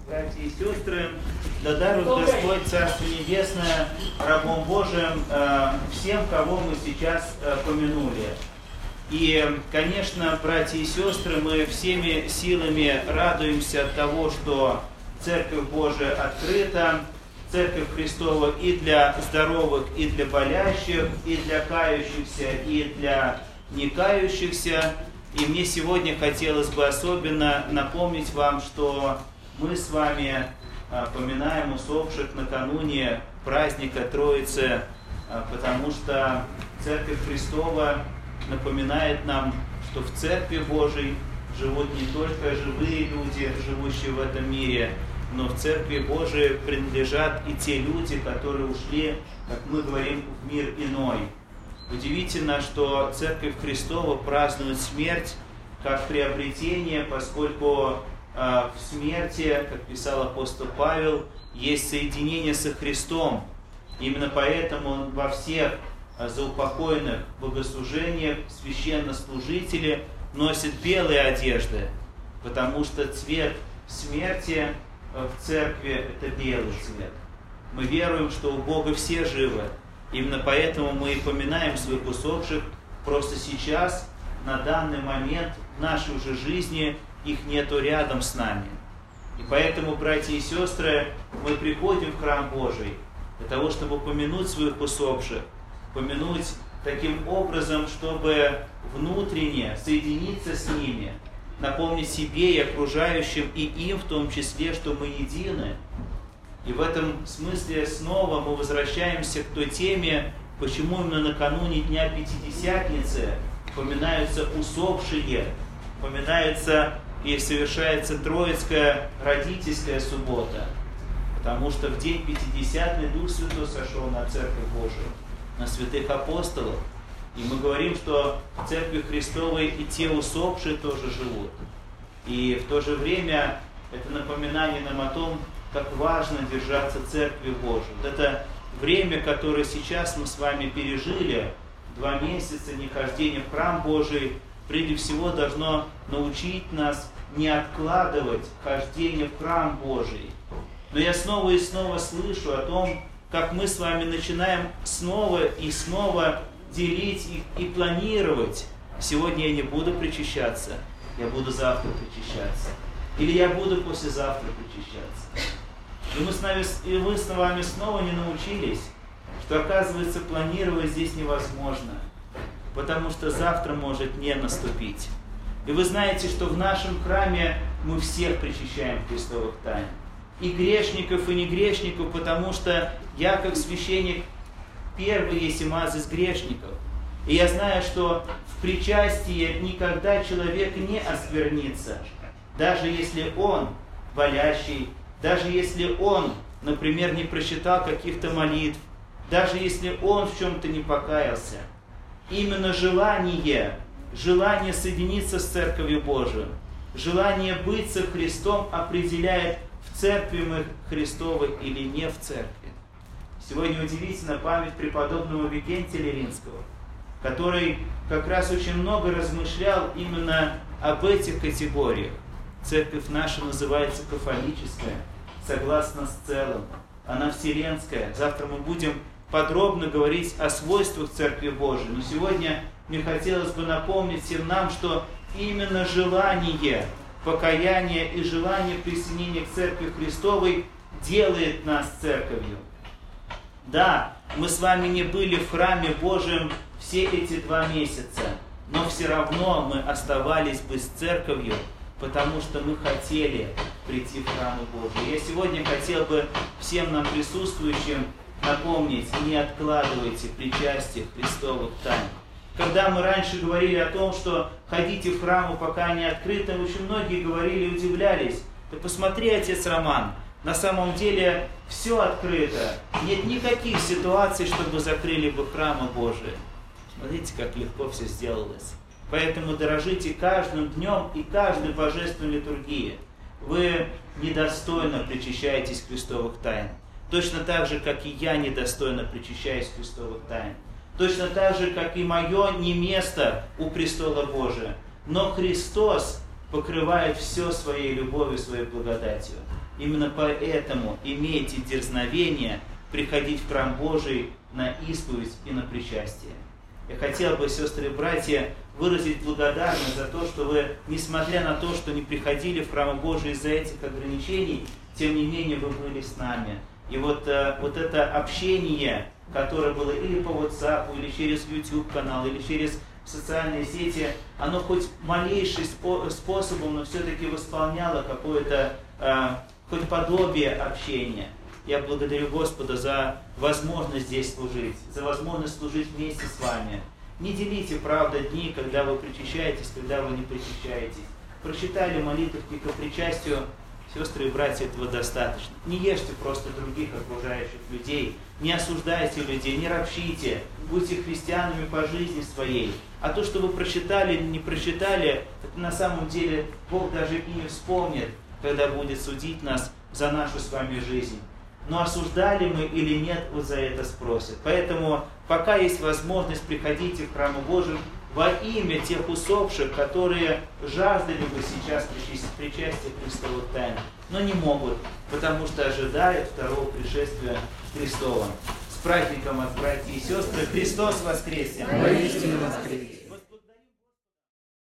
Братья и сестры, да дарует Господь Царство Небесное рабом Божиим всем, кого мы сейчас помянули. И, конечно, братья и сестры, мы всеми силами радуемся от того, что Церковь Божия открыта, Церковь Христова и для здоровых, и для болящих, и для кающихся, и для не кающихся. И мне сегодня хотелось бы особенно напомнить вам, что мы с вами поминаем усопших накануне праздника Троицы, потому что Церковь Христова напоминает нам, что в Церкви Божией живут не только живые люди, живущие в этом мире, но в Церкви Божией принадлежат и те люди, которые ушли, как мы говорим, в мир иной. Удивительно, что Церковь Христова празднует смерть как приобретение, поскольку в смерти, как писал апостол Павел, есть соединение со Христом. Именно поэтому он во всех заупокойных богослужениях священнослужители носят белые одежды, потому что цвет смерти в церкви – это белый цвет. Мы веруем, что у Бога все живы. Именно поэтому мы и поминаем своих усопших. Просто сейчас, на данный момент в нашей уже жизни, их нету рядом с нами. И поэтому, братья и сестры, мы приходим в храм Божий для того, чтобы помянуть своих усопших, помянуть таким образом, чтобы внутренне соединиться с ними, напомнить себе и окружающим, и им в том числе, что мы едины. И в этом смысле снова мы возвращаемся к той теме, почему именно накануне Дня Пятидесятницы поминаются усопшие, поминается и совершается Троицкая родительская суббота, потому что в день Пятидесятный Дух Святой сошел на Церковь Божию, на святых апостолов. И мы говорим, что в Церкви Христовой и те усопшие тоже живут. И в то же время это напоминание нам о том, как важно держаться Церкви Божией. Вот это время, которое сейчас мы с вами пережили, 2 месяца нехождения в храм Божий, прежде всего должно научить нас не откладывать хождение в храм Божий. Но я снова и снова слышу о том, как мы с вами начинаем снова и снова делить и планировать. Сегодня я не буду причащаться, я буду завтра причащаться. Или я буду послезавтра причащаться. И мы с вами снова не научились, что, оказывается, планировать здесь невозможно, потому что завтра может не наступить. И вы знаете, что в нашем храме мы всех причащаем Христовых тайн. И грешников, и не грешников, потому что я, как священник, первый есть имаз из грешников. И я знаю, что в причастии никогда человек не осквернится, даже если он болящий, даже если он, например, не прочитал каких-то молитв, даже если он в чем-то не покаялся. Именно желание соединиться с Церковью Божией, желание быть со Христом определяет, в церкви мы Христовы или не в церкви. Сегодня удивительна память преподобного Викентия Леринского, который как раз очень много размышлял именно об этих категориях. Церковь наша называется кафолическая, согласно с целым. Она вселенская. Завтра мы будем подробно говорить о свойствах Церкви Божией. Но сегодня мне хотелось бы напомнить всем нам, что именно желание покаяния и желание присоединения к Церкви Христовой делает нас Церковью. Да, мы с вами не были в храме Божьем все эти 2 месяца, но все равно мы оставались бы с Церковью, потому что мы хотели прийти в храм Божий. Я сегодня хотел бы всем нам присутствующим напомнить: не откладывайте причастие Христовых тайн. Когда мы раньше говорили о том, что ходите в храмы, пока они открыты, очень многие говорили и удивлялись. Да посмотри, отец Роман, на самом деле все открыто. Нет никаких ситуаций, чтобы закрыли бы храмы Божии. Смотрите, как легко все сделалось. Поэтому дорожите каждым днем и каждой божественной литургией. Вы недостойно причащаетесь Христовых тайн. Точно так же, как и я недостойно причащаюсь Христовых тайн. Точно так же, как и мое не место у престола Божия. Но Христос покрывает все своей любовью, своей благодатью. Именно поэтому имейте дерзновение приходить в храм Божий на исповедь и на причастие. Я хотел бы, сестры и братья, выразить благодарность за то, что вы, несмотря на то, что не приходили в храм Божий из-за этих ограничений, тем не менее вы были с нами. И вот это общение, которое было или по WhatsApp, или через YouTube-канал, или через социальные сети, оно хоть малейшим способом, но все-таки восполняло какое-то хоть подобие общения. Я благодарю Господа за возможность здесь служить, за возможность служить вместе с вами. Не делите, правда, дни, когда вы причащаетесь, когда вы не причащаетесь. Прочитали молитвки ко причастию, сестры и братья, этого достаточно. Не ешьте просто других окружающих людей, не осуждайте людей, не ропщите, будьте христианами по жизни своей. А то, что вы прочитали или не прочитали, это на самом деле Бог даже и не вспомнит, когда будет судить нас за нашу с вами жизнь. Но осуждали мы или нет, вот за это спросят. Поэтому, пока есть возможность, приходите в храм Божий во имя тех усопших, которые жаждали бы сейчас причастия Христовых тайн, но не могут, потому что ожидают второго пришествия Христова. С праздником от братьев и сестры! Христос воскресе! Воистину воскресе!